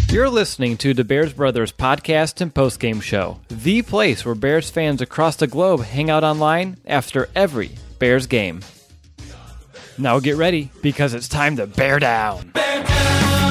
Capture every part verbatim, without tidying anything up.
You're listening to the Bears Brothers podcast and postgame show, the place where Bears fans across the globe hang out online after every Bears game. Now get ready, because it's time to bear down. Bear down.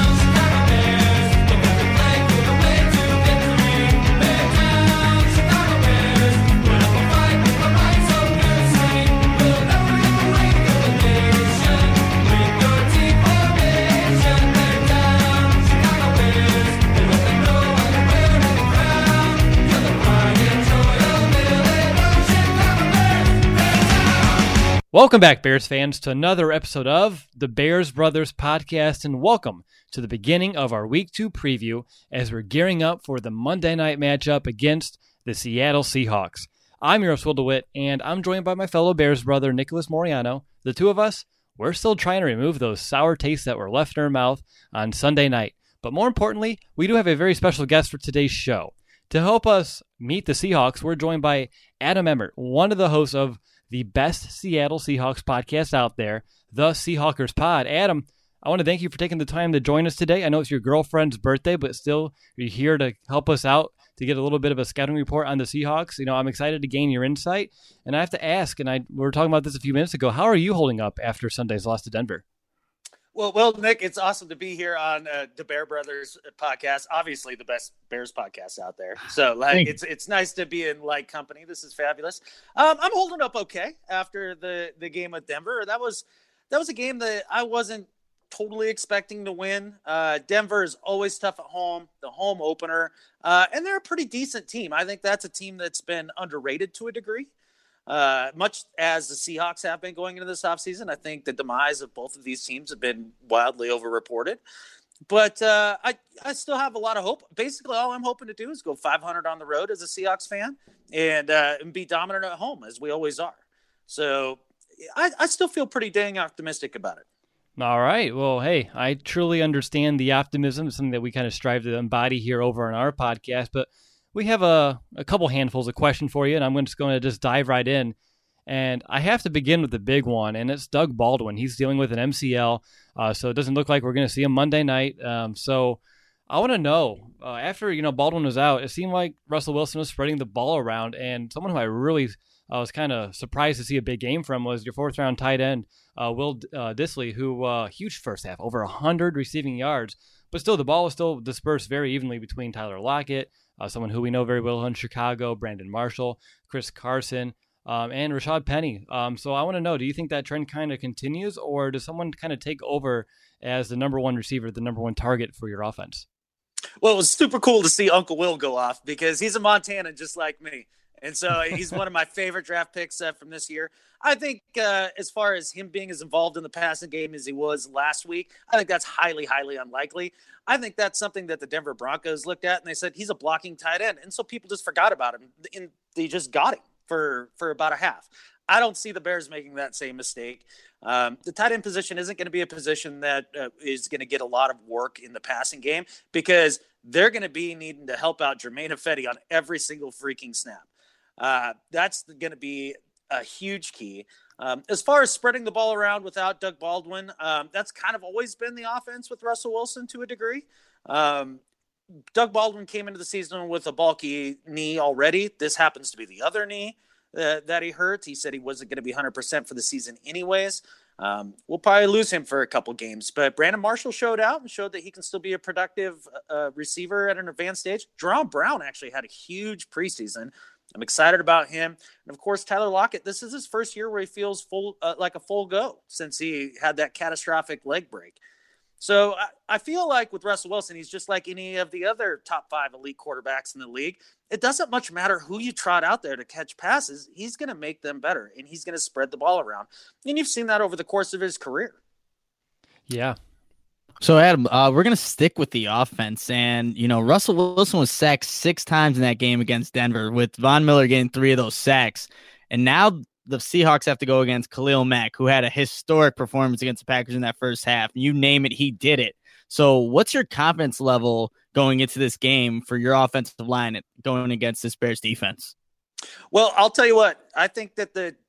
Welcome back, Bears fans, to another episode of the Bears Brothers podcast, and welcome to the beginning of our Week two preview as we're gearing up for the Monday night matchup against the Seattle Seahawks. I'm your host, Will DeWitt, and I'm joined by my fellow Bears brother, Nicholas Moriano. The two of us, we're still trying to remove those sour tastes that were left in our mouth on Sunday night. But more importantly, we do have a very special guest for today's show. To help us meet the Seahawks, we're joined by Adam Emmert, one of the hosts of the best Seattle Seahawks podcast out there, the Seahawkers Pod. Adam, I want to thank you for taking the time to join us today. I know it's your girlfriend's birthday, but still you're here to help us out to get a little bit of a scouting report on the Seahawks. You know, I'm excited to gain your insight, and I have to ask, and I we were talking about this a few minutes ago, how are you holding up after Sunday's loss to Denver? Well, well, Nick, it's awesome to be here on uh, the Bear Brothers podcast. Obviously, the best Bears podcast out there. So, like, Thank it's it's nice to be in like company. This is fabulous. Um, I'm holding up okay after the the game with Denver. That was that was a game that I wasn't totally expecting to win. Uh, Denver is always tough at home, the home opener, uh, and they're a pretty decent team. I think that's a team that's been underrated to a degree. Uh, much as the Seahawks have been going into this offseason, I think the demise of both of these teams have been wildly overreported. But uh, I, I still have a lot of hope. Basically, all I'm hoping to do is go five hundred on the road as a Seahawks fan and, uh, and be dominant at home, as we always are. So I, I still feel pretty dang optimistic about it. All right. Well, hey, I truly understand the optimism. It's something that we kind of strive to embody here over on our podcast. But we have a, a couple handfuls of questions for you, and I'm just going to just dive right in. And I have to begin with the big one, and it's Doug Baldwin. He's dealing with an M C L, uh, so it doesn't look like we're going to see him Monday night. Um, so I want to know, uh, after you know Baldwin was out, it seemed like Russell Wilson was spreading the ball around, and someone who I really uh, was kind of surprised to see a big game from was your fourth-round tight end, uh, Will uh, Dissly, who uh, huge first half, over one hundred receiving yards, but still the ball was still dispersed very evenly between Tyler Lockett, Uh, someone who we know very well in Chicago, Brandon Marshall, Chris Carson, um, and Rashad Penny. Um, so I want to know, do you think that trend kind of continues, or does someone kind of take over as the number one receiver, the number one target for your offense? Well, it was super cool to see Uncle Will go off because he's a Montanan just like me. And so he's one of my favorite draft picks uh, from this year. I think uh, as far as him being as involved in the passing game as he was last week, I think that's highly, highly unlikely. I think that's something that the Denver Broncos looked at, and they said he's a blocking tight end. And so people just forgot about him, and they just got him for, for about a half. I don't see the Bears making that same mistake. Um, the tight end position isn't going to be a position that uh, is going to get a lot of work in the passing game because they're going to be needing to help out Jermaine Ifedi on every single freaking snap. Uh, that's going to be a huge key. Um, as far as spreading the ball around without Doug Baldwin, um, that's kind of always been the offense with Russell Wilson to a degree. Um, Doug Baldwin came into the season with a bulky knee already. This happens to be the other knee uh, that he hurt. He said he wasn't going to be one hundred percent for the season anyways. Um, we'll probably lose him for a couple games, but Brandon Marshall showed out and showed that he can still be a productive uh, receiver at an advanced stage. Jerome Brown actually had a huge preseason. I'm excited about him. And, of course, Tyler Lockett, this is his first year where he feels full uh, like a full go since he had that catastrophic leg break. So I, I feel like with Russell Wilson, he's just like any of the other top five elite quarterbacks in the league. It doesn't much matter who you trot out there to catch passes. He's going to make them better, and he's going to spread the ball around. And you've seen that over the course of his career. Yeah. So, Adam, uh, we're going to stick with the offense. And, you know, Russell Wilson was sacked six times in that game against Denver, with Von Miller getting three of those sacks. And now the Seahawks have to go against Khalil Mack, who had a historic performance against the Packers in that first half. You name it, he did it. So what's your confidence level going into this game for your offensive line going against this Bears defense? Well, I'll tell you what, I think that the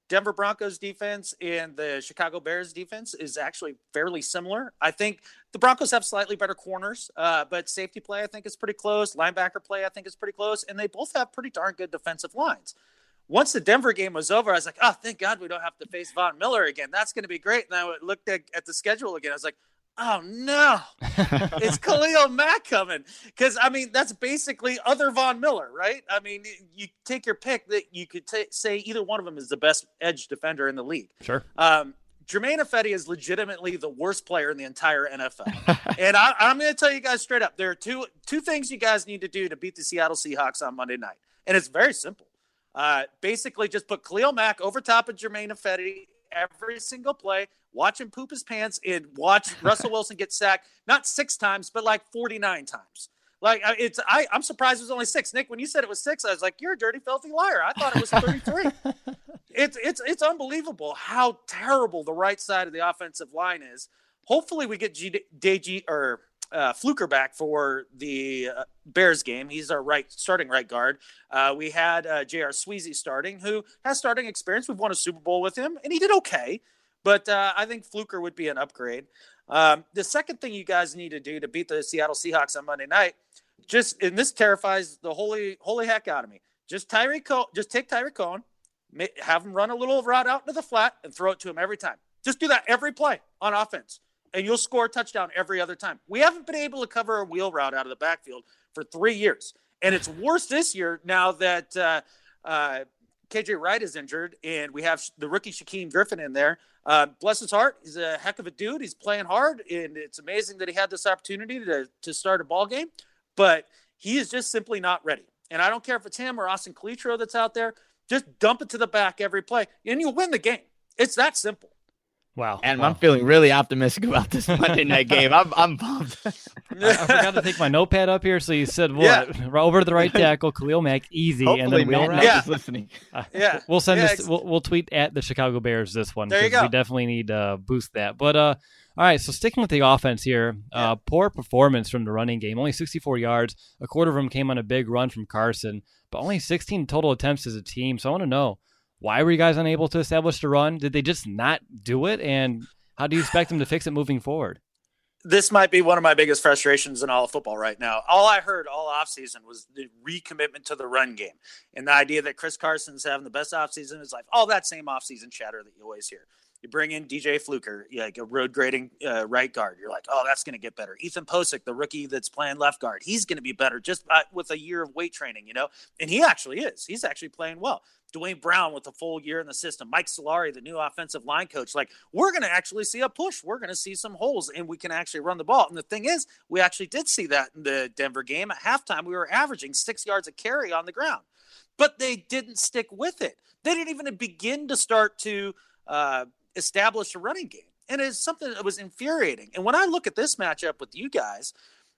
Denver Broncos defense and the Chicago Bears defense is actually fairly similar. I think the Broncos have slightly better corners, uh, but safety play I think is pretty close. Linebacker play I think is pretty close, and they both have pretty darn good defensive lines. Once the Denver game was over, I was like, oh, thank God we don't have to face Von Miller again. That's going to be great. And I looked at, at the schedule again. I was like, oh, no, it's Khalil Mack coming. Because, I mean, that's basically other Von Miller, right? I mean, you take your pick that you could t- say either one of them is the best edge defender in the league. Sure. Um, Jermaine Ifedi is legitimately the worst player in the entire N F L. And I, I'm going to tell you guys straight up, there are two two things you guys need to do to beat the Seattle Seahawks on Monday night. And it's very simple. Uh, basically, just put Khalil Mack over top of Jermaine Ifedi every single play, watch him poop his pants, and watch Russell Wilson get sacked, not six times, but like forty-nine times. Like, it's, I, I'm surprised it was only six. Nick, when you said it was six, I was like, you're a dirty, filthy liar. I thought it was thirty-three. it's, it's, it's unbelievable how terrible the right side of the offensive line is. Hopefully we get G, D G or uh, Fluker back for the uh, Bears game. He's our right starting right guard. Uh, we had uh, J R Sweezy starting, who has starting experience. We've won a Super Bowl with him, and he did okay. But uh, I think Fluker would be an upgrade. Um, the second thing you guys need to do to beat the Seattle Seahawks on Monday night, just and this terrifies the holy holy heck out of me. Just Tyreek Cohen, just take Tyreek Cohen, have him run a little route out into the flat, and throw it to him every time. Just do that every play on offense, and you'll score a touchdown every other time. We haven't been able to cover a wheel route out of the backfield for three years, and it's worse this year now that uh, uh, K J Wright is injured, and we have the rookie Shaquem Griffin in there. Uh, bless his heart, he's a heck of a dude. He's playing hard, and it's amazing that he had this opportunity to to start a ball game, but he is just simply not ready. And I don't care if it's him or Austin Calitro that's out there. Just dump it to the back every play, and you'll win the game. It's that simple. Wow. And wow. I'm feeling really optimistic about this Monday night game. I'm I'm pumped. I, I forgot to take my notepad up here. So you said what? Yeah. Over to the right tackle, Khalil Mack, easy, Hopefully, and then wheel Matt route. yeah. is listening. Uh, yeah, we'll send yeah, this. We'll, we'll tweet at the Chicago Bears this one. There you go. We definitely need to uh, boost that. But uh, all right. So sticking with the offense here, uh, poor performance from the running game. Only sixty-four yards. A quarter of them came on a big run from Carson, but only sixteen total attempts as a team. So I want to know, why were you guys unable to establish the run? Did they just not do it? And how do you expect them to fix it moving forward? This might be one of my biggest frustrations in all of football right now. All I heard all offseason was the recommitment to the run game and the idea that Chris Carson's having the best offseason in his life. All that same offseason chatter that you always hear. You bring in D J Fluker, like a road grading uh, right guard. You're like, oh, that's going to get better. Ethan Posick, the rookie that's playing left guard, he's going to be better just uh, with a year of weight training, you know? And he actually is. He's actually playing well. Dwayne Brown with a full year in the system. Mike Solari, the new offensive line coach. Like, we're going to actually see a push. We're going to see some holes, and we can actually run the ball. And the thing is, we actually did see that in the Denver game. At halftime, we were averaging six yards a carry on the ground. But they didn't stick with it. They didn't even begin to start to uh, establish a running game. And it's something that was infuriating. And when I look at this matchup with you guys,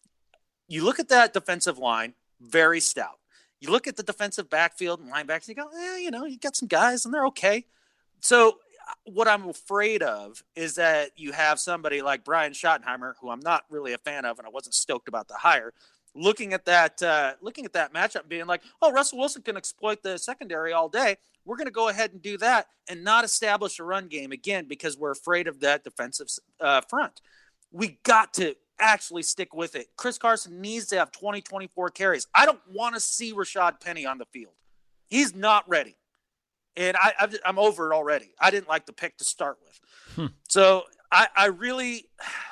you look at that defensive line, very stout. You look at the defensive backfield and linebackers, you go, eh, you know, you got some guys and they're okay. So what I'm afraid of is that you have somebody like Brian Schottenheimer, who I'm not really a fan of, and I wasn't stoked about the hire, looking at that, uh, looking at that matchup and being like, oh, Russell Wilson can exploit the secondary all day. We're going to go ahead and do that and not establish a run game again because we're afraid of that defensive uh, front. We got to actually stick with it. Chris Carson needs to have twenty, twenty-four carries. I don't want to see Rashad Penny on the field. He's not ready. And I, I've, I'm over it already. I didn't like the pick to start with. Hmm. So I, I really,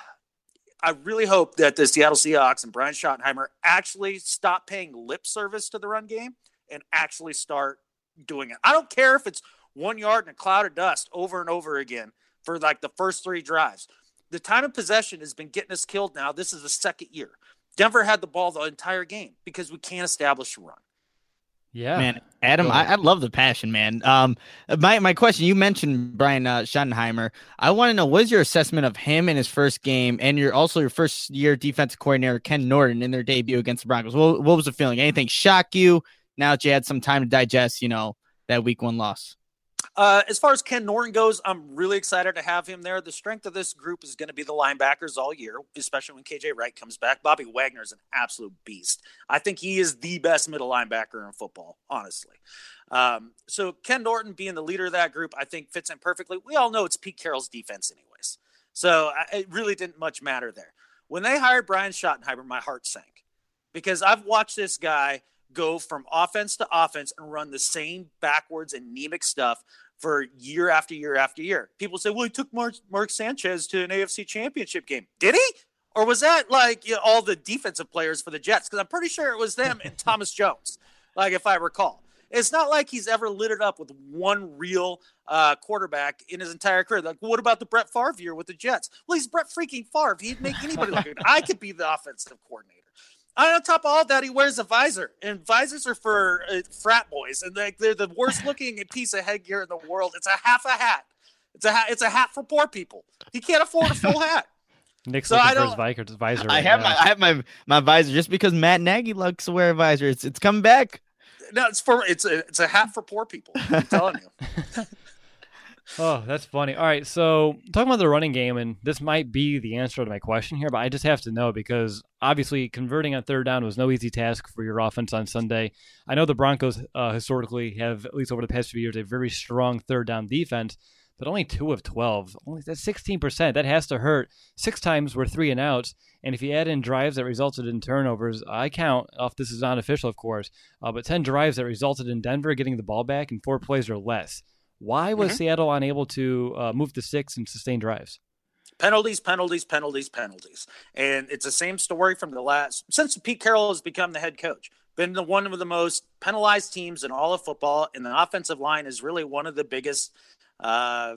I really hope that the Seattle Seahawks and Brian Schottenheimer actually stop paying lip service to the run game and actually start doing it. I don't care if it's one yard in a cloud of dust over and over again for like the first three drives. The time of possession has been getting us killed now. This is the second year. Denver had the ball the entire game because we can't establish a run. Yeah, man, Adam, I, I love the passion, man. Um, my my question, you mentioned Brian uh, Schottenheimer. I want to know, what is your assessment of him in his first game, and your also your first year defensive coordinator Ken Norton in their debut against the Broncos? What, what was the feeling? Anything shock you now that you had some time to digest, you know, that week one loss? Uh, as far as Ken Norton goes, I'm really excited to have him there. The strength of this group is going to be the linebackers all year, especially when K J Wright comes back. Bobby Wagner is an absolute beast. I think he is the best middle linebacker in football, honestly. Um, so Ken Norton being the leader of that group, I think fits in perfectly. We all know it's Pete Carroll's defense anyways. So I, it really didn't much matter there. When they hired Brian Schottenheimer, my heart sank because I've watched this guy go from offense to offense and run the same backwards anemic stuff for year after year after year. People say, well, he took Mark, Mark Sanchez to an A F C championship game. Did he? Or was that like you know, all the defensive players for the Jets? Because I'm pretty sure it was them and Thomas Jones, like if I recall. It's not like he's ever lit it up with one real uh, quarterback in his entire career. Like, what about the Brett Favre year with the Jets? Well, he's Brett freaking Favre. He'd make anybody look good. I could be the offensive coordinator. And on top of all that, he wears a visor, and visors are for uh, frat boys, and like they're the worst looking piece of headgear in the world. It's a half a hat. It's a hat. It's a hat for poor people. He can't afford a full hat. Nick's so looking I for don't, his visor. I right have now. my I have my my visor just because Matt Nagy likes to wear a visor. It's it's coming back. No, it's for it's a it's a hat for poor people. I'm telling you. Oh, that's funny. All right, so talking about the running game, and this might be the answer to my question here, but I just have to know because obviously converting on third down was no easy task for your offense on Sunday. I know the Broncos uh, historically have, at least over the past few years, a very strong third down defense, but only two of twelve. Only that's sixteen percent. That has to hurt. Six times were three and outs, and if you add in drives that resulted in turnovers, I count, off this is not official, of course, uh, but ten drives that resulted in Denver getting the ball back in four plays or less. Why was mm-hmm. Seattle unable to uh, move to six and sustain drives? Penalties, penalties, penalties, penalties. And it's the same story from the last, since Pete Carroll has become the head coach, been the one of the most penalized teams in all of football. And the offensive line is really one of the biggest uh,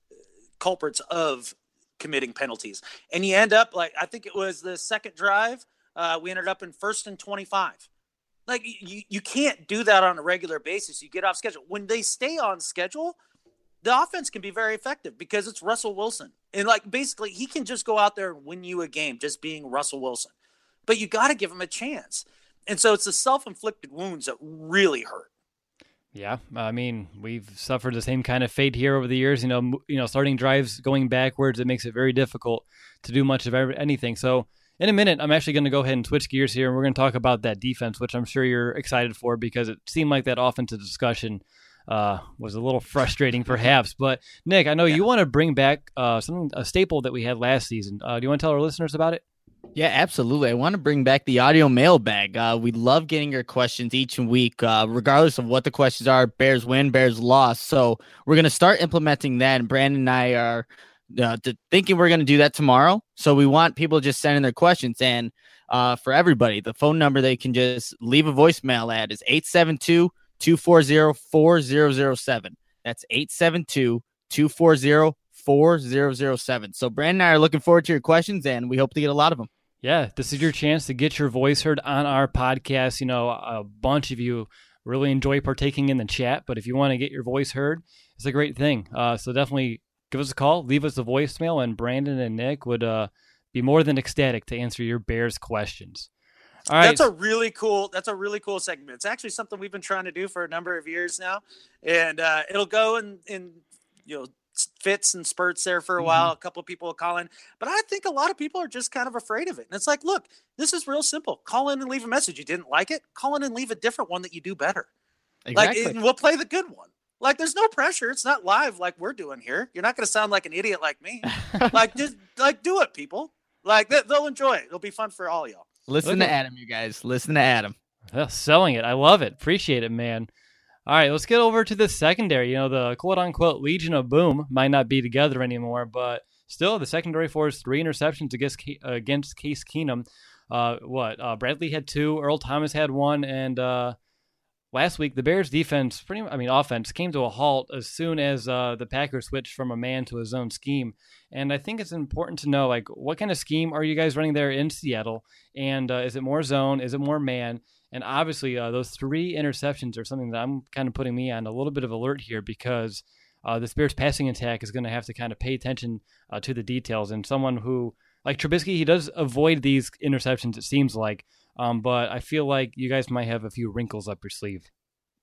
culprits of committing penalties. And you end up like, I think it was the second drive, uh, we ended up in first and twenty-five. Like, you, you can't do that on a regular basis. You get off schedule. When they stay on schedule, the offense can be very effective because it's Russell Wilson. And, like, basically, he can just go out there and win you a game just being Russell Wilson. But you got to give him a chance. And so it's the self-inflicted wounds that really hurt. Yeah, I mean, we've suffered the same kind of fate here over the years. You know, you know, starting drives going backwards, it makes it very difficult to do much of every, anything. So, in a minute, I'm actually going to go ahead and switch gears here, and we're going to talk about that defense, which I'm sure you're excited for because it seemed like that offensive discussion uh, was a little frustrating, perhaps. But Nick, I know yeah. you want to bring back uh, something a staple that we had last season. Uh, do you want to tell our listeners about it? Yeah, absolutely. I want to bring back the audio mailbag. Uh, we love getting your questions each week, uh, regardless of what the questions are. Bears win, Bears loss. So we're going to start implementing that, and Brandon and I are Uh, to thinking we're going to do that tomorrow. So we want people just sending their questions. And uh, for everybody, the phone number they can just leave a voicemail at is eight seven two, two four zero, four zero zero seven. That's eight seven two, two four zero, four zero zero seven. So Brandon and I are looking forward to your questions, and we hope to get a lot of them. Yeah, this is your chance to get your voice heard on our podcast. You know, a bunch of you really enjoy partaking in the chat, but if you want to get your voice heard, it's a great thing. Uh, so definitely give us a call, leave us a voicemail, and Brandon and Nick would uh, be more than ecstatic to answer your Bears questions. All right. That's a really cool, that's a really cool segment. It's actually something we've been trying to do for a number of years now. And uh, it'll go in, in, you know, fits and spurts there for a mm-hmm. while. A couple of people will call in, but I think a lot of people are just kind of afraid of it. And it's like, look, this is real simple. Call in and leave a message. You didn't like it? Call in and leave a different one that you do better. Exactly. Like, we'll play the good one. Like, there's no pressure. It's not live like we're doing here. You're not going to sound like an idiot like me. Like, just like do it, people. Like, they, they'll enjoy it. It'll be fun for all y'all. Listen okay. to Adam, you guys. Listen to Adam. Well, selling it. I love it. Appreciate it, man. All right, let's get over to the secondary. You know, the quote-unquote Legion of Boom might not be together anymore, but still, the secondary forced three interceptions against against Case Keenum. Uh, what? Uh, Bradley had two. Earl Thomas had one, and uh, last week, the Bears defense, pretty much, I mean, offense, came to a halt as soon as uh, the Packers switched from a man to a zone scheme. And I think it's important to know, like, what kind of scheme are you guys running there in Seattle? And uh, is it more zone? Is it more man? And obviously, uh, those three interceptions are something that I'm kind of putting me on a little bit of alert here because uh, this Bears passing attack is going to have to kind of pay attention uh, to the details. And someone who, like Trubisky, he does avoid these interceptions, it seems like. Um, but I feel like you guys might have a few wrinkles up your sleeve.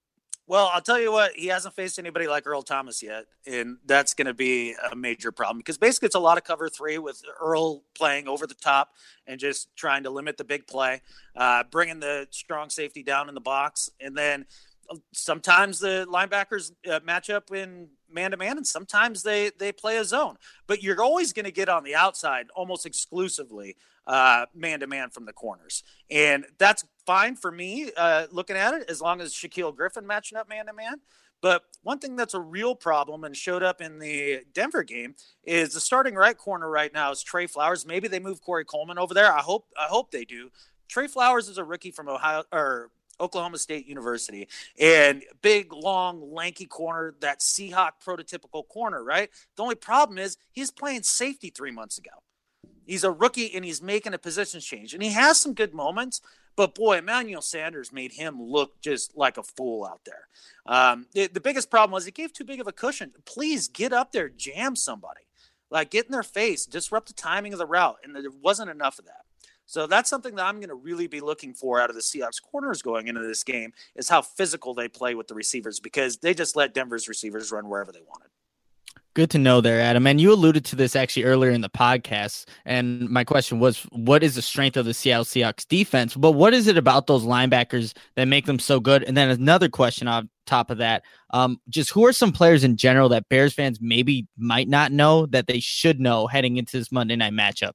Well, I'll tell you what, he hasn't faced anybody like Earl Thomas yet, and that's going to be a major problem because basically it's a lot of cover three with Earl playing over the top and just trying to limit the big play, uh, bringing the strong safety down in the box, and then sometimes the linebackers uh, match up in man-to-man, and sometimes they, they play a zone. But you're always going to get on the outside almost exclusively uh, man-to-man from the corners. And that's fine for me uh, looking at it as long as Shaquille Griffin matching up man-to-man. But one thing that's a real problem and showed up in the Denver game is the starting right corner right now is Trey Flowers. Maybe they move Corey Coleman over there. I hope I hope they do. Trey Flowers is a rookie from Ohio or Oklahoma State University, and big, long, lanky corner, that Seahawk prototypical corner, right? The only problem is he's playing safety three months ago. He's a rookie, and he's making a position change, and he has some good moments, but boy, Emmanuel Sanders made him look just like a fool out there. Um, the, the biggest problem was he gave too big of a cushion. Please get up there, jam somebody. Like, get in their face, disrupt the timing of the route, and there wasn't enough of that. So that's something that I'm going to really be looking for out of the Seahawks corners going into this game is how physical they play with the receivers because they just let Denver's receivers run wherever they wanted. Good to know there, Adam. And you alluded to this actually earlier in the podcast. And my question was, what is the strength of the Seattle Seahawks defense? But what is it about those linebackers that make them so good? And then another question on top of that, um, just who are some players in general that Bears fans maybe might not know that they should know heading into this Monday night matchup?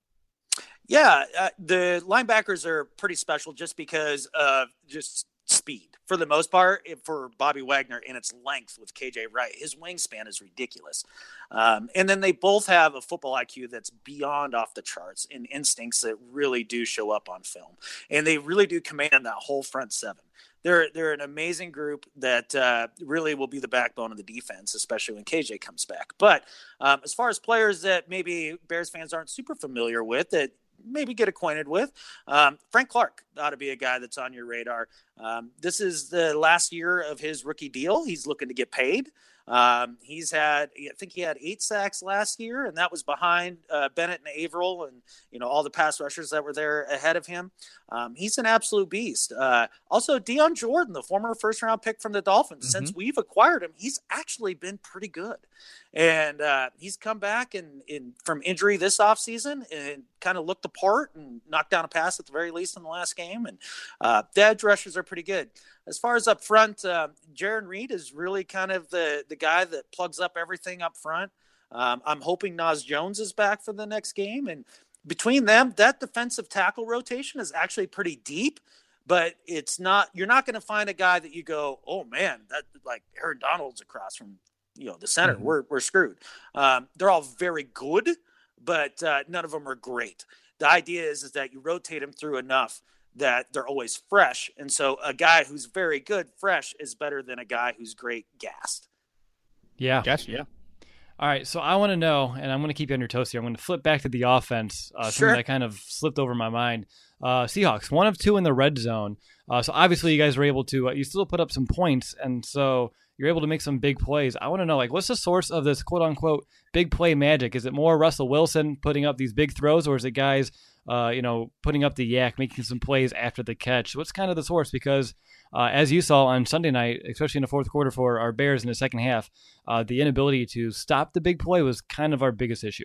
Yeah, uh, the linebackers are pretty special just because of just speed. For the most part, for Bobby Wagner and its length with K J Wright, his wingspan is ridiculous. Um, and then they both have a football I Q that's beyond off the charts and instincts that really do show up on film. And they really do command that whole front seven. They're they're an amazing group that uh, really will be the backbone of the defense, especially when K J comes back. But um, as far as players that maybe Bears fans aren't super familiar with that maybe get acquainted with. Um, Frank Clark ought to be a guy that's on your radar. Um, this is the last year of his rookie deal. He's looking to get paid. Um, he's had, I think he had eight sacks last year, and that was behind uh, Bennett and Averill and, you know, all the pass rushers that were there ahead of him. Um, he's an absolute beast. Uh, also, Deion Jordan, the former first-round pick from the Dolphins, mm-hmm. since we've acquired him, he's actually been pretty good. And uh, he's come back in, in from injury this offseason and kind of looked the part and knocked down a pass at the very least in the last game. And uh, the edge rushers are pretty good. As far as up front, uh, Jaron Reed is really kind of the, the guy that plugs up everything up front. Um, I'm hoping Naz Jones is back for the next game. And between them, that defensive tackle rotation is actually pretty deep, but it's not, you're not going to find a guy that you go, oh man, that like Aaron Donald's across from, you know, the center. Mm-hmm. We're, we're screwed. Um, they're all very good, but uh, none of them are great. The idea is, is that you rotate them through enough that they're always fresh. And so a guy who's very good, fresh is better than a guy who's great, gassed. Yeah. Gotcha. Yeah. All right, so I want to know, and I'm going to keep you on your toes here. I'm going to flip back to the offense, uh, sure. something that kind of slipped over my mind. Uh, Seahawks, one of two in the red zone. Uh, so obviously you guys were able to, uh, you still put up some points, and so you're able to make some big plays. I want to know, like, what's the source of this quote-unquote big play magic? Is it more Russell Wilson putting up these big throws, or is it guys, uh, you know, putting up the yak, making some plays after the catch? What's kind of the source? Because Uh, as you saw on Sunday night, especially in the fourth quarter for our Bears in the second half, uh, the inability to stop the big play was kind of our biggest issue.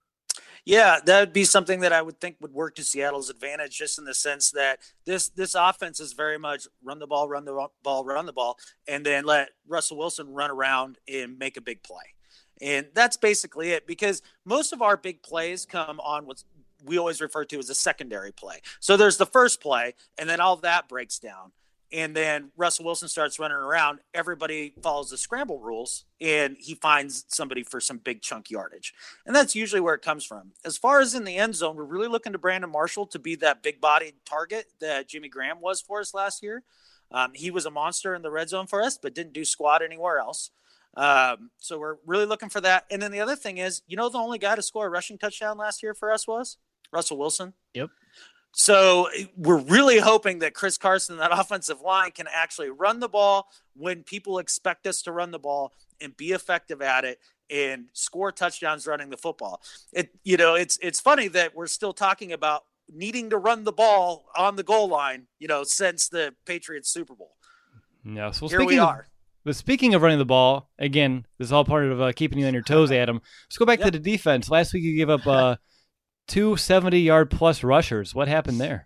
Yeah, that would be something that I would think would work to Seattle's advantage, just in the sense that this this offense is very much run the ball, run the ball, run the ball, and then let Russell Wilson run around and make a big play. And that's basically it, because most of our big plays come on what's we always refer to as a secondary play. So there's the first play, and then all that breaks down. And then Russell Wilson starts running around. Everybody follows the scramble rules, and he finds somebody for some big chunk yardage. And that's usually where it comes from. As far as in the end zone, we're really looking to Brandon Marshall to be that big-bodied target that Jimmy Graham was for us last year. Um, he was a monster in the red zone for us, but didn't do squat anywhere else. Um, so we're really looking for that. And then the other thing is, you know, the only guy to score a rushing touchdown last year for us was Russell Wilson. Yep. So we're really hoping that Chris Carson, that offensive line, can actually run the ball when people expect us to run the ball and be effective at it and score touchdowns running the football. It, you know, it's, it's funny that we're still talking about needing to run the ball on the goal line, you know, since the Patriots Super Bowl. Yeah. So here we of, are. But speaking of running the ball, again, this is all part of uh, keeping you on your toes, Adam. Let's go back yep. to the defense. Last week you gave up uh, two seventy-yard plus rushers. What happened there?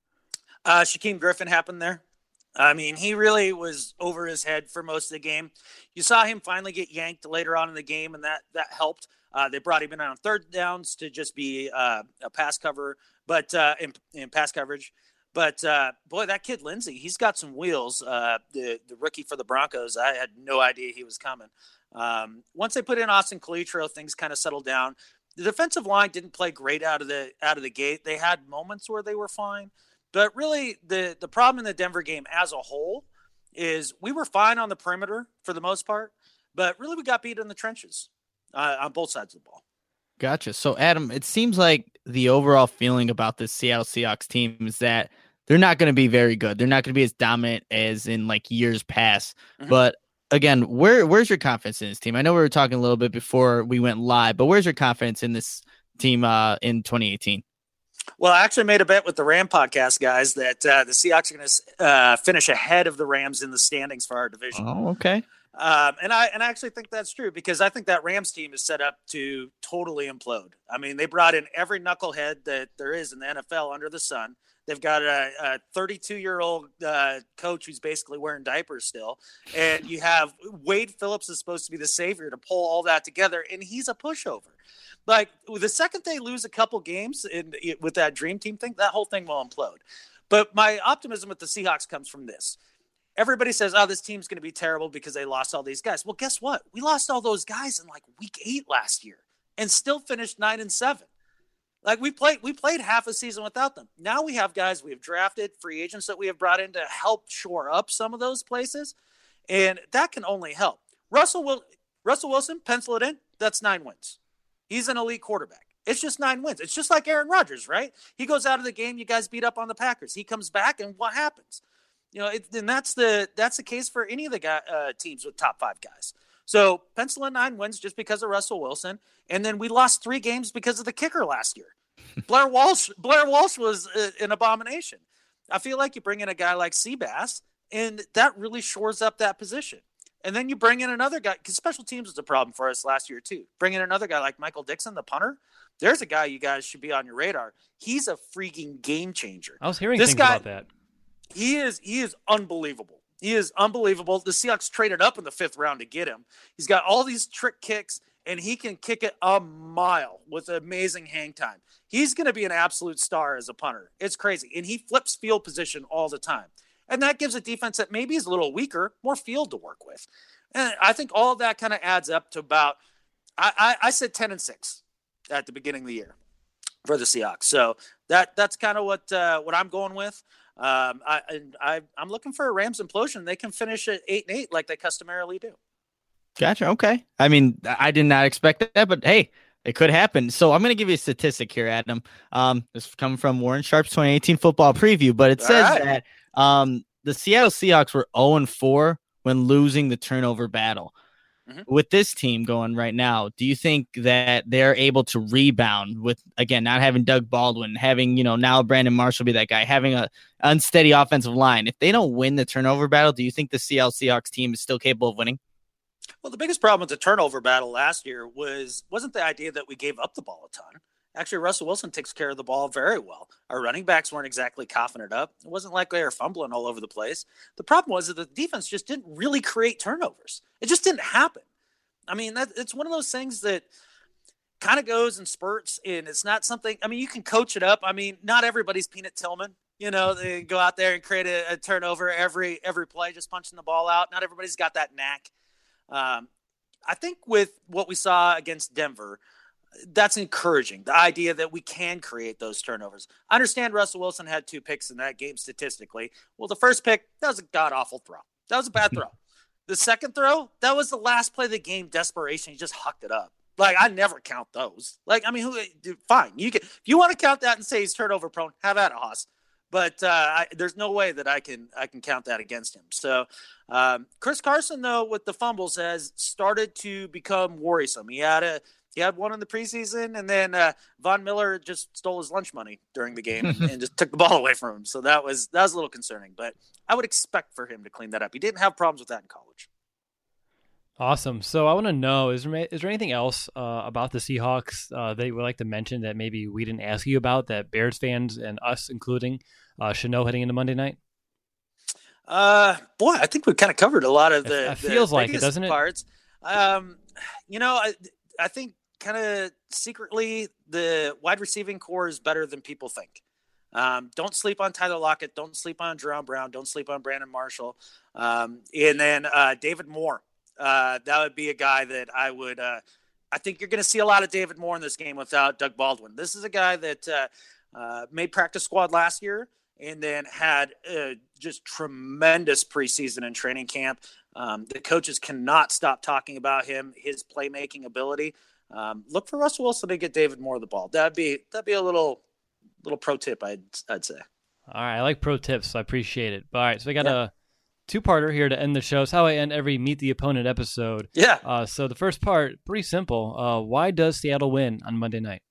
Uh, Shaquem Griffin happened there. I mean, he really was over his head for most of the game. You saw him finally get yanked later on in the game, and that that helped. Uh, they brought him in on third downs to just be uh, a pass cover, but uh, in, in pass coverage. But, uh, boy, that kid Lindsey, he's got some wheels. Uh, the, the rookie for the Broncos, I had no idea he was coming. Um, once they put in Austin Calitro, things kind of settled down. The defensive line didn't play great out of the out of the gate. They had moments where they were fine. But really, the, the problem in the Denver game as a whole is we were fine on the perimeter for the most part, but really we got beat in the trenches uh, on both sides of the ball. Gotcha. So, Adam, it seems like the overall feeling about this Seattle Seahawks team is that they're not going to be very good. They're not going to be as dominant as in like years past. Mm-hmm. But again, where where's your confidence in this team? I know we were talking a little bit before we went live, but where's your confidence in this team uh, in twenty eighteen? Well, I actually made a bet with the Ram podcast guys that uh, the Seahawks are going to uh, finish ahead of the Rams in the standings for our division. Oh, okay. Um, and I and I actually think that's true because I think that Rams team is set up to totally implode. I mean, they brought in every knucklehead that there is in the N F L under the sun. They've got a, a thirty-two-year-old uh, coach who's basically wearing diapers still. And you have Wade Phillips is supposed to be the savior to pull all that together, and he's a pushover. Like, the second they lose a couple games in, with that dream team thing, that whole thing will implode. But my optimism with the Seahawks comes from this. Everybody says, oh, this team's going to be terrible because they lost all these guys. Well, guess what? We lost all those guys in like week eight last year and still finished nine and seven. Like we played, we played half a season without them. Now we have guys we have drafted, free agents that we have brought in to help shore up some of those places. And that can only help. Russell Wil- Russell Wilson, pencil it in. That's nine wins. He's an elite quarterback. It's just nine wins. It's just like Aaron Rodgers, right? He goes out of the game. You guys beat up on the Packers. He comes back and what happens? You know, it, and that's the that's the case for any of the guy, uh, teams with top five guys. So pencil in nine wins just because of Russell Wilson, and then we lost three games because of the kicker last year. Blair Walsh, Blair Walsh was uh, an abomination. I feel like you bring in a guy like Seabass, and that really shores up that position. And then you bring in another guy, because special teams was a problem for us last year too. Bring in another guy like Michael Dixon, the punter. There's a guy you guys should be on your radar. He's a freaking game changer. I was hearing this things guy, about that. He is he is unbelievable. He is unbelievable. The Seahawks traded up in the fifth round to get him. He's got all these trick kicks, and he can kick it a mile with amazing hang time. He's going to be an absolute star as a punter. It's crazy. And he flips field position all the time. And that gives a defense that maybe is a little weaker, more field to work with. And I think all of that kind of adds up to about, I, I, I said ten and six at the beginning of the year for the Seahawks. So that that's kind of what uh, what I'm going with. Um, I, I, I'm looking for a Rams implosion. They can finish at eight and eight like they customarily do. Gotcha. Okay. I mean, I did not expect that, but hey, it could happen. So I'm going to give you a statistic here, Adam. Um, this is coming from Warren Sharp's twenty eighteen football preview, but it says right. that um, the Seattle Seahawks were oh and four when losing the turnover battle. Mm-hmm. With this team going right now, do you think that they're able to rebound with, again, not having Doug Baldwin, having, you know, now Brandon Marshall be that guy, having a unsteady offensive line? If they don't win the turnover battle, do you think the Seattle Seahawks team is still capable of winning? Well, the biggest problem with the turnover battle last year was, wasn't the idea that we gave up the ball a ton. Actually, Russell Wilson takes care of the ball very well. Our running backs weren't exactly coughing it up. It wasn't like they were fumbling all over the place. The problem was that the defense just didn't really create turnovers. It just didn't happen. I mean, that, it's one of those things that kind of goes in spurts, and it's not something – I mean, you can coach it up. I mean, not everybody's Peanut Tillman. You know, they go out there and create a, a turnover every every play, just punching the ball out. Not everybody's got that knack. Um, I think with what we saw against Denver – that's encouraging, the idea that we can create those turnovers. I understand Russell Wilson had two picks in that game statistically. Well, the first pick, that was a god-awful throw. That was a bad throw. The second throw, that was the last play of the game, desperation. He just hucked it up. Like, I never count those. Like, I mean, who? Dude, fine. You can, if you want to count that and say he's turnover prone, have at it, Haas. But uh, I, there's no way that I can I can count that against him. So um, Chris Carson, though, with the fumbles, has started to become worrisome. He had a He had one in the preseason, and then uh, Von Miller just stole his lunch money during the game and, and just took the ball away from him. So that was that was a little concerning. But I would expect for him to clean that up. He didn't have problems with that in college. Awesome. So I want to know, is there, is there anything else uh, about the Seahawks uh, that you would like to mention that maybe we didn't ask you about that Bears fans and us including uh, should know heading into Monday night? Uh, boy, I think we kind of covered a lot of the. It, it feels the like it, doesn't it? Parts. Um, you know, I I think kind of secretly the wide receiving core is better than people think. Um, don't sleep on Tyler Lockett. Don't sleep on Jerome Brown. Don't sleep on Brandon Marshall. Um, and then uh, David Moore. Uh, that would be a guy that I would. Uh, I think you're going to see a lot of David Moore in this game without Doug Baldwin. This is a guy that uh, uh, made practice squad last year and then had uh, just tremendous preseason and training camp. Um, the coaches cannot stop talking about him, his playmaking ability. Um, look for Russell Wilson to get David Moore the ball. That'd be that'd be a little little pro tip, I'd I'd say. All right, I like pro tips, so I appreciate it. All right, so we got yeah. a two-parter here to end the show. It's how I end every Meet the Opponent episode. Yeah. Uh, so the first part, pretty simple. Uh, why does Seattle win on Monday night?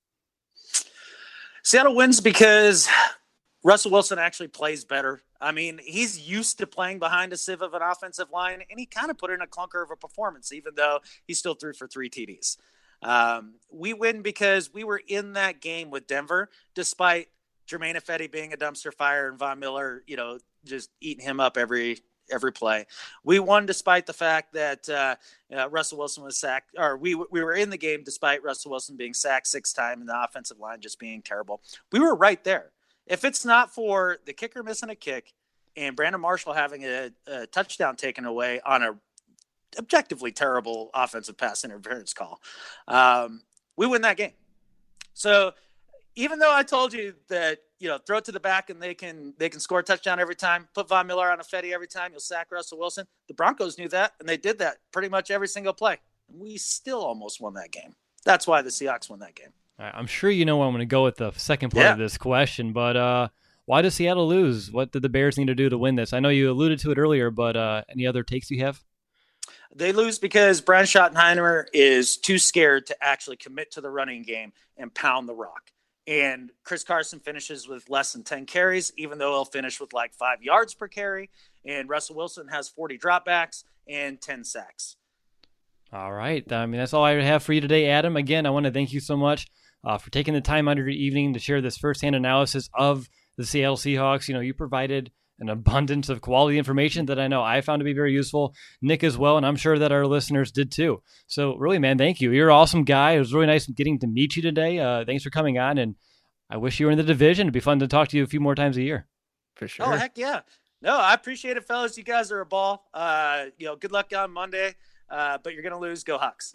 Seattle wins because Russell Wilson actually plays better. I mean, he's used to playing behind a sieve of an offensive line, and he kind of put in a clunker of a performance, even though he still threw for three T Ds. Um, we win because we were in that game with Denver, despite Jermaine Ifedi being a dumpster fire and Von Miller, you know, just eating him up every every play. We won despite the fact that uh, uh, Russell Wilson was sacked, or we we were in the game despite Russell Wilson being sacked six times and the offensive line just being terrible. We were right there. If it's not for the kicker missing a kick and Brandon Marshall having a, a touchdown taken away on a objectively terrible offensive pass interference call, um, we win that game. So even though I told you that, you know, throw it to the back and they can they can score a touchdown every time, put Von Miller on a Fetty every time, you'll sack Russell Wilson. The Broncos knew that, and they did that pretty much every single play. We still almost won that game. That's why the Seahawks won that game. All right, I'm sure you know where I'm going to go with the second part yeah. of this question, but uh, why does Seattle lose? What did the Bears need to do to win this? I know you alluded to it earlier, but uh, any other takes you have? They lose because Brian Schottenheimer is too scared to actually commit to the running game and pound the rock. And Chris Carson finishes with less than ten carries, even though he'll finish with like five yards per carry. And Russell Wilson has forty dropbacks and ten sacks. All right. I mean, that's all I have for you today, Adam. Again, I want to thank you so much uh, for taking the time out of your evening to share this firsthand analysis of the Seattle Seahawks. You know, you provided an abundance of quality information that I know I found to be very useful, Nick as well, and I'm sure that our listeners did too. So really, man, thank you. You're an awesome guy. It was really nice getting to meet you today. Uh, thanks for coming on, and I wish you were in the division. It'd be fun to talk to you a few more times a year. For sure. Oh, heck yeah. No, I appreciate it, fellas. You guys are a ball. Uh, you know, good luck on Monday, uh, but you're going to lose. Go Hawks.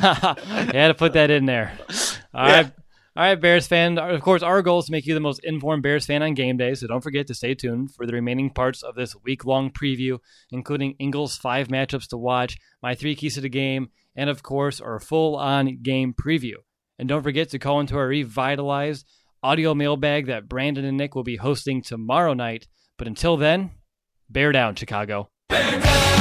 I had to put that in there. All yeah. right. All right, Bears fan. Of course, our goal is to make you the most informed Bears fan on game day, so don't forget to stay tuned for the remaining parts of this week-long preview, including Ingles' five matchups to watch, my three keys to the game, and, of course, our full-on game preview. And don't forget to call into our revitalized audio mailbag that Brandon and Nick will be hosting tomorrow night. But until then, bear down, Chicago. Bear down!